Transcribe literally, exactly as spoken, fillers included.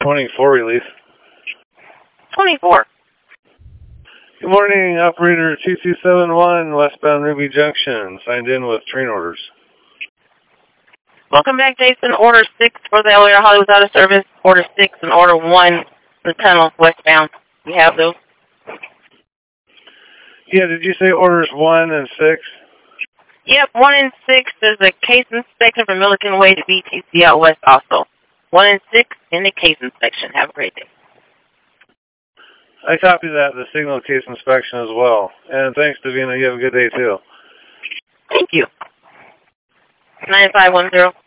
twenty-four release. twenty-four. Good morning, operator two two seven one, westbound Ruby Junction, signed in with train orders. Welcome back, Jason. Order six for the L A Hollywood out of service. Order six and order one for the tunnel westbound. You have those? Yeah, did you say orders one and six? Yep, one and six. There's a case inspection from Milliken Way to B T C out west also. One and six in the case inspection. Have a great day. I copy that, the signal case inspection as well. And thanks, Davina. You have a good day, too. Thank you. nine five one zero.